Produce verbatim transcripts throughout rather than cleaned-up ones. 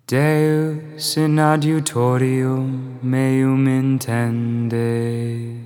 Deus in adiutorium meum intende,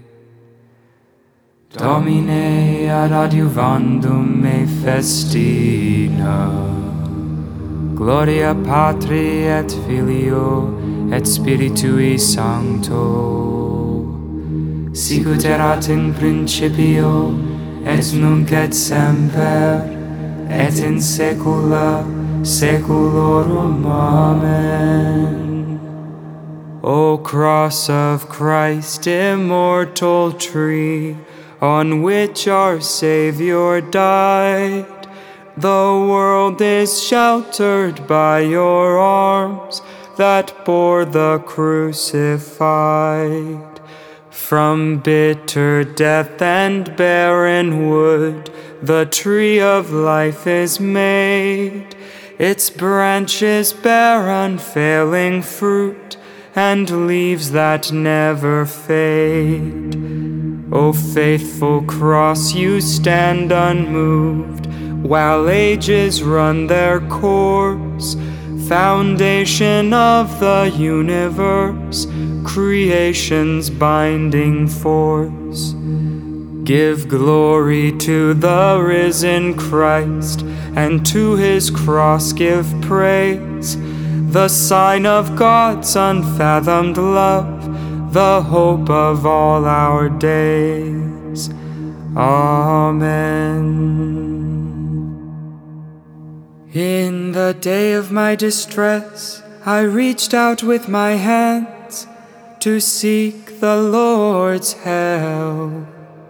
Domine ad adiuvandum me festina, Gloria Patri et Filio et Spiritui Sancto, sicut erat in principio, et nunc et semper, et in saecula saeculorum. Amen. O cross of Christ, immortal tree, on which our Savior died, the world is sheltered by your arms that bore the crucified. From bitter death and barren wood, the tree of life is made. Its branches bear unfailing fruit, and leaves that never fade. O faithful cross, you stand unmoved, while ages run their course, foundation of the universe, creation's binding force. Give glory to the risen Christ, and to his cross give praise, the sign of God's unfathomed love, the hope of all our days. Amen. In the day of my distress, I reached out with my hands to seek the Lord's help.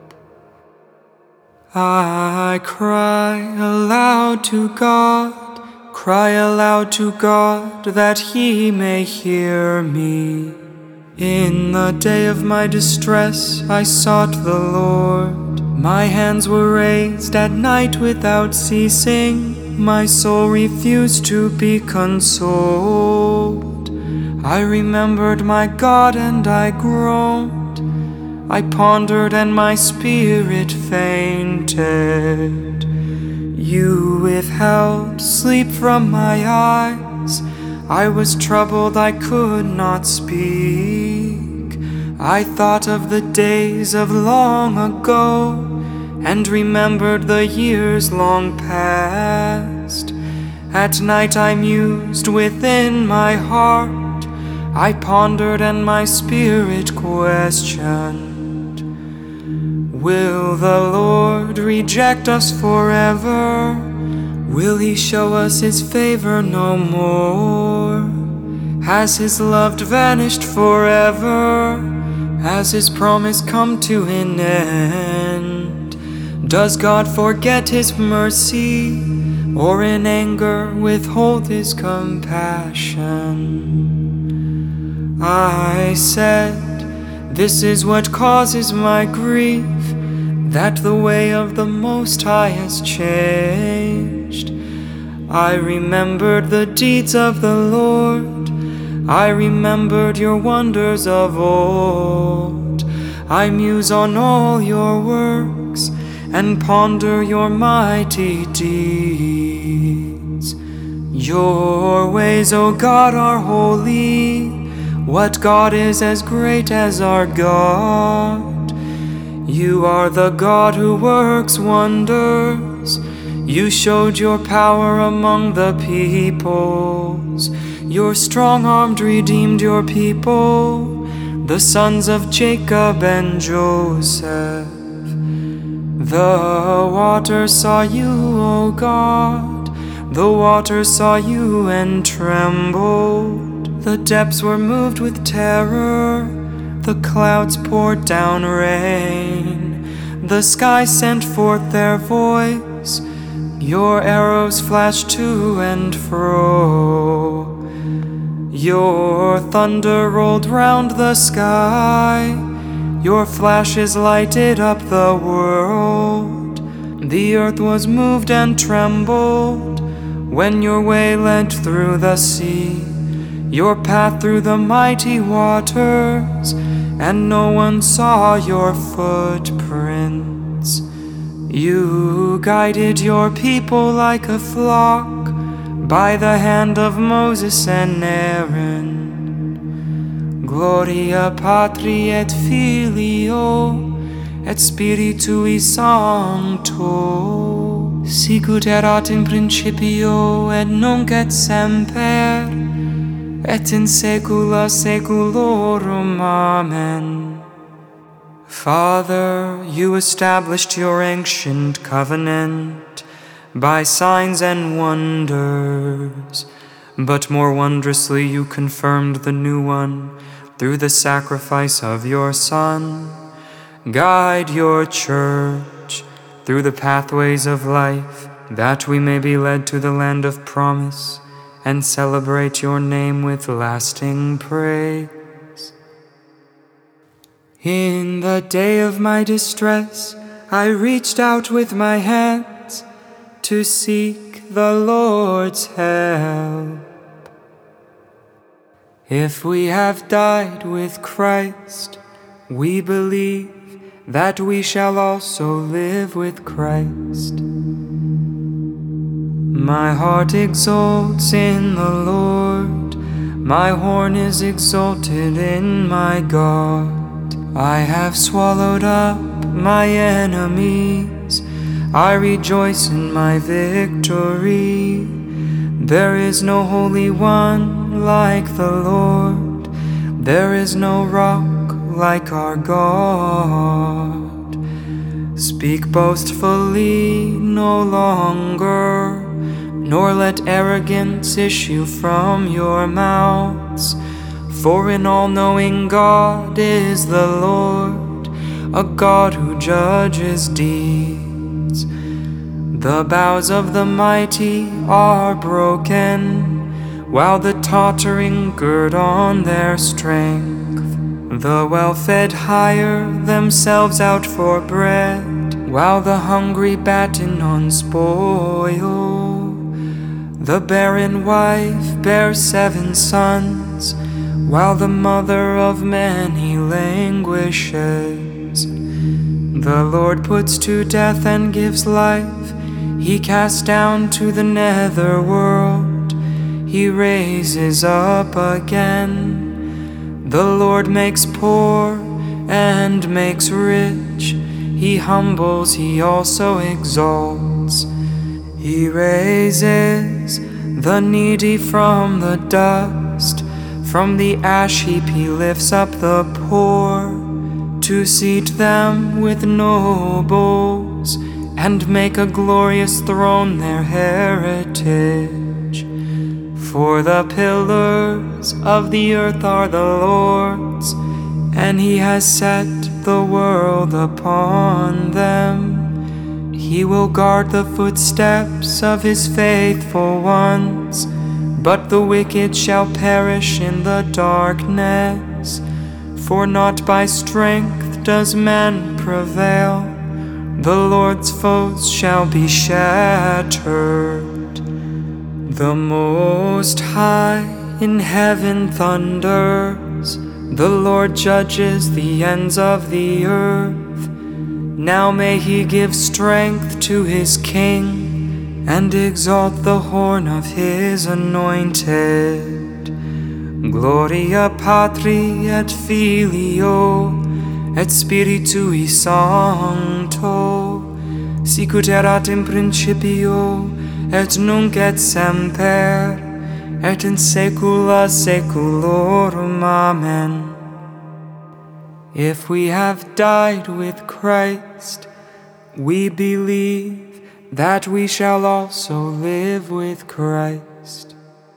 I cry aloud to God, cry aloud to God, that he may hear me. In the day of my distress, I sought the Lord. My hands were raised at night without ceasing. My soul refused to be consoled. I remembered my God and I groaned. I pondered and my spirit fainted. You withheld sleep from my eyes. I was troubled, I could not speak. I thought of the days of long ago, and remembered the years long past. At night I mused within my heart. I pondered and my spirit questioned. Will the Lord reject us forever? Will he show us his favor no more? Has his love vanished forever? Has his promise come to an end? Does God forget his mercy, or in anger withhold his compassion? I said, this is what causes my grief, that the way of the Most High has changed. I remembered the deeds of the Lord. I remembered your wonders of old. I muse on all your works and ponder your mighty deeds. Your ways, O God, are holy. What God is as great as our God? You are the God who works wonders. You showed your power among the peoples. Your strong arm redeemed your people, the sons of Jacob and Joseph. The waters saw you, O God. The waters saw you and trembled. The depths were moved with terror. The clouds poured down rain. The sky sent forth their voice. Your arrows flashed to and fro. Your thunder rolled round the sky. Your flashes lighted up the world. The earth was moved and trembled when your way led through the sea, your path through the mighty waters, and no one saw your footprints. You guided your people like a flock by the hand of Moses and Aaron. Gloria Patri et Filio et Spiritui Sancto, sicut erat in principio et nunc et semper, et in saecula saeculorum. Amen. Father, you established your ancient covenant by signs and wonders, but more wondrously you confirmed the new one through the sacrifice of your Son. Guide your church through the pathways of life, that we may be led to the land of promise and celebrate your name with lasting praise. In the day of my distress, I reached out with my hands to seek the Lord's help. If we have died with Christ, we believe that we shall also live with Christ. My heart exults in the Lord, my horn is exalted in my God. I have swallowed up my enemies, I rejoice in my victory. There is no Holy One like the Lord, there is no rock like our God. Speak boastfully no longer, nor let arrogance issue from your mouths. For an all-knowing God is the Lord, a God who judges deeds. The bows of the mighty are broken, while the tottering gird on their strength. The well-fed hire themselves out for bread, while the hungry batten on spoil. The barren wife bears seven sons, while the mother of many languishes. The Lord puts to death and gives life, he casts down to the nether world, he raises up again. The Lord makes poor and makes rich, he humbles, he also exalts. He raises the needy from the dust, from the ash heap he lifts up the poor, to seat them with nobles, and make a glorious throne their heritage. For the pillars of the earth are the Lord's, and he has set the world upon them. He will guard the footsteps of his faithful ones, but the wicked shall perish in the darkness. For not by strength does man prevail, the Lord's foes shall be shattered. The Most High in heaven thunders, the Lord judges the ends of the earth. Now may he give strength to his king, and exalt the horn of his anointed. Gloria Patri et Filio et Spiritui Sancto, sicut erat in principio et nunc et semper, et in saecula saeculorum. Amen. If we have died with Christ, we believe that we shall also live with Christ.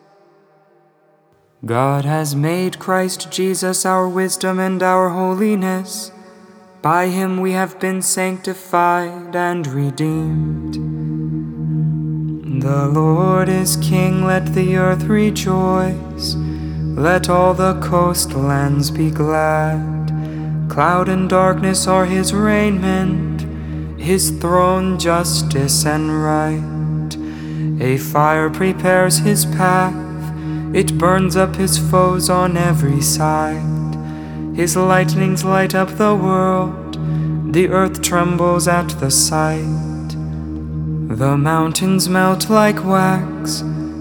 God has made Christ Jesus our wisdom and our holiness. By him we have been sanctified and redeemed. The Lord is King, let the earth rejoice. Let all the coastlands be glad. Cloud and darkness are his raiment, his throne justice and right. A fire prepares his path, it burns up his foes on every side. His lightnings light up the world, the earth trembles at the sight. The mountains melt like wax,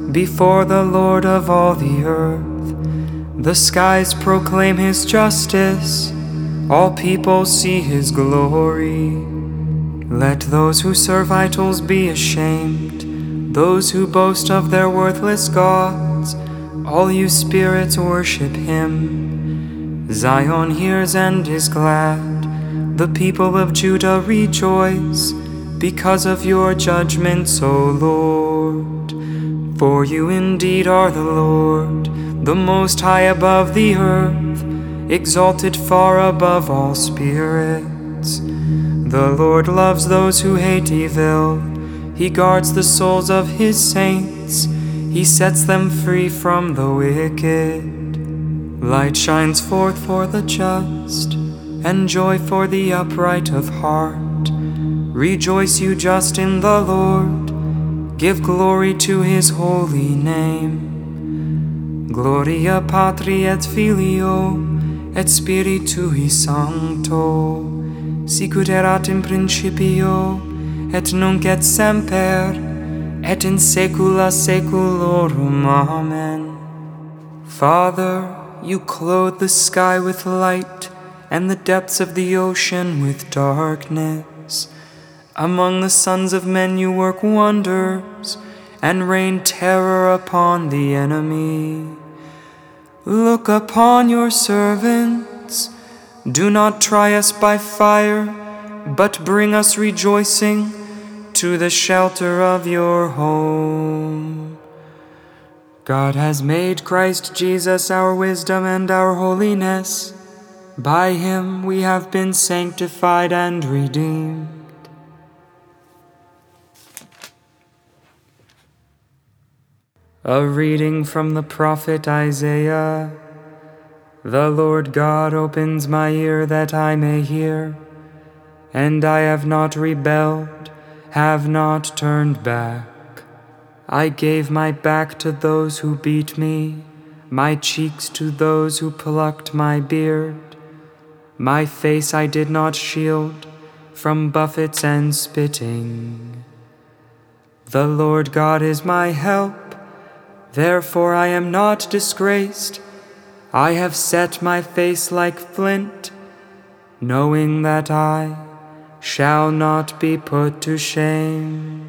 before the Lord of all the earth. The skies proclaim his justice, all people see his glory. Let those who serve idols be ashamed, those who boast of their worthless gods. All you spirits worship him. Zion hears and is glad. The people of Judah rejoice because of your judgments, O Lord. For you indeed are the Lord, the Most High above the earth, exalted far above all spirits. The Lord loves those who hate evil. He guards the souls of his saints. He sets them free from the wicked. Light shines forth for the just, and joy for the upright of heart. Rejoice, you just in the Lord. Give glory to his holy name. Gloria Patri et Filio et Spiritui Sancto, sicut erat in principio, et nunc et semper, et in saecula saeculorum. Amen. Father, you clothe the sky with light, and the depths of the ocean with darkness. Among the sons of men you work wonders, and rain terror upon the enemy. Look upon your servants. Do not try us by fire, but bring us rejoicing to the shelter of your home. God has made Christ Jesus our wisdom and our holiness. By him we have been sanctified and redeemed. A reading from the prophet Isaiah. The Lord God opens my ear that I may hear, and I have not rebelled, have not turned back. I gave my back to those who beat me, my cheeks to those who plucked my beard. My face I did not shield from buffets and spitting. The Lord God is my help, therefore I am not disgraced. I have set my face like flint, knowing that I shall not be put to shame.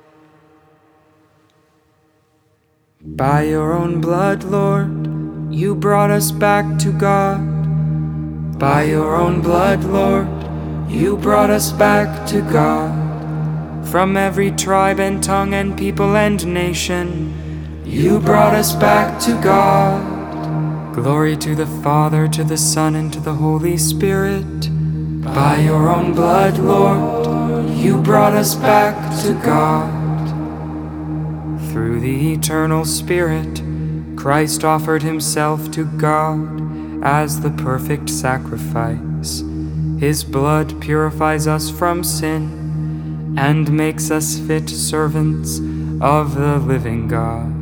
By your own blood, Lord, you brought us back to God. By your own blood, Lord, you brought us back to God. From every tribe and tongue and people and nation, you brought us back to God. Glory to the Father, to the Son, and to the Holy Spirit. By your own blood, Lord, you brought us back to God. Through the eternal Spirit, Christ offered himself to God as the perfect sacrifice. His blood purifies us from sin and makes us fit servants of the living God.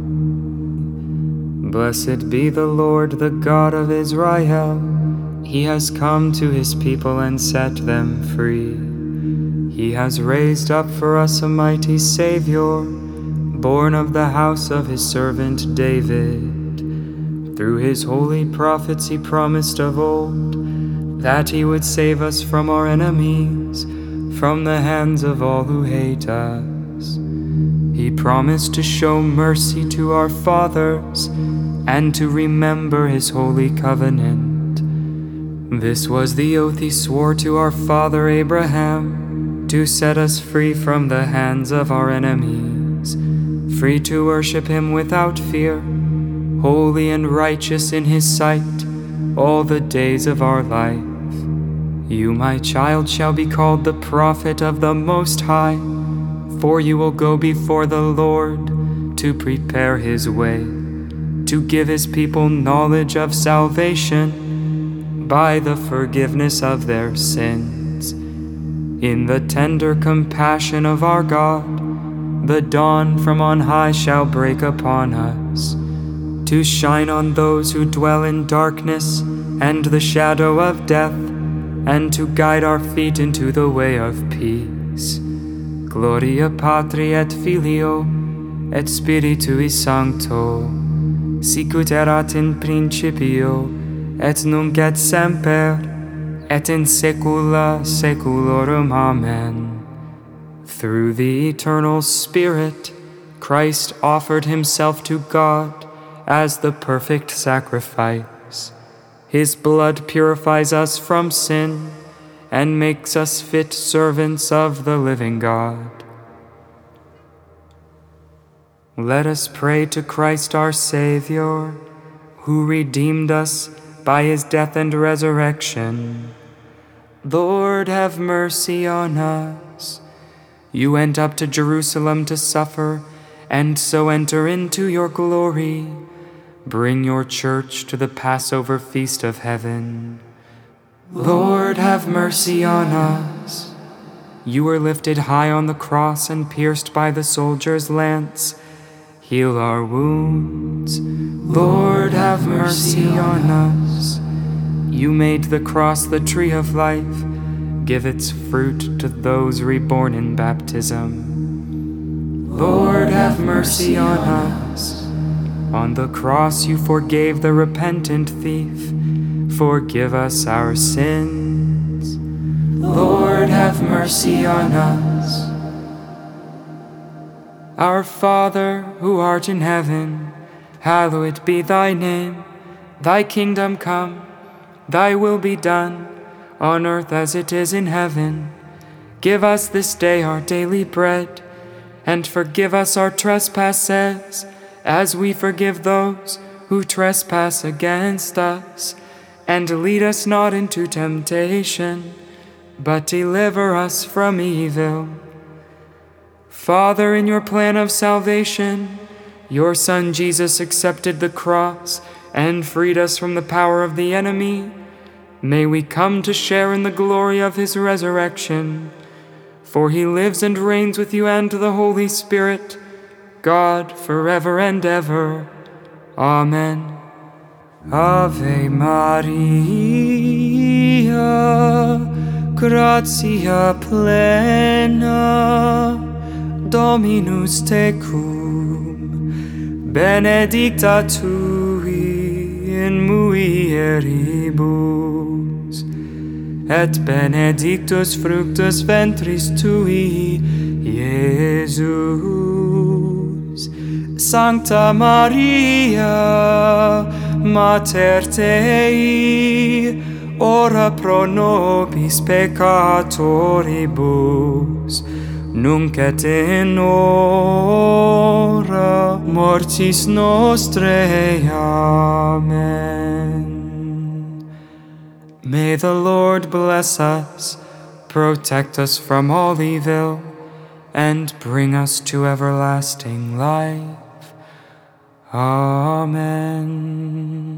Blessed be the Lord, the God of Israel. He has come to his people and set them free. He has raised up for us a mighty Savior, born of the house of his servant David. Through his holy prophets he promised of old that he would save us from our enemies, from the hands of all who hate us. He promised to show mercy to our fathers and to remember his holy covenant. This was the oath he swore to our father Abraham, to set us free from the hands of our enemies, free to worship him without fear, holy and righteous in his sight all the days of our life. You, my child, shall be called the prophet of the Most High, for you will go before the Lord to prepare his way, to give his people knowledge of salvation by the forgiveness of their sins. In the tender compassion of our God, the dawn from on high shall break upon us, to shine on those who dwell in darkness and the shadow of death, and to guide our feet into the way of peace. Gloria Patri et Filio et Spiritui Sancto, sicut erat in principio, et nunc et semper, et in saecula saeculorum. Amen. Through the eternal Spirit, Christ offered himself to God as the perfect sacrifice. His blood purifies us from sin and makes us fit servants of the living God. Let us pray to Christ our Savior, who redeemed us by his death and resurrection. Lord, have mercy on us. You went up to Jerusalem to suffer, and so enter into your glory. Bring your church to the Passover feast of heaven. Lord, have mercy on us. You were lifted high on the cross and pierced by the soldier's lance. Heal our wounds. Lord, have mercy on us. You made the cross the tree of life. Give its fruit to those reborn in baptism. Lord, have mercy on us. On the cross you forgave the repentant thief. Forgive us our sins. Lord, have mercy on us. Our Father, who art in heaven, hallowed be thy name. Thy kingdom come, thy will be done, on earth as it is in heaven. Give us this day our daily bread, and forgive us our trespasses, as we forgive those who trespass against us. And lead us not into temptation, but deliver us from evil. Father, in your plan of salvation, your Son Jesus accepted the cross and freed us from the power of the enemy. May we come to share in the glory of his resurrection. For he lives and reigns with you and the Holy Spirit, God, forever and ever. Amen. Ave Maria, gratia plena, Dominus tecum, benedicta tui in mulieribus, et benedictus fructus ventris tui, Iesus. Sancta Maria, Mater Dei, ora pro nobis peccatoribus, nunc et in hora mortis nostrae. Amen. May the Lord bless us, protect us from all evil, and bring us to everlasting life. Amen.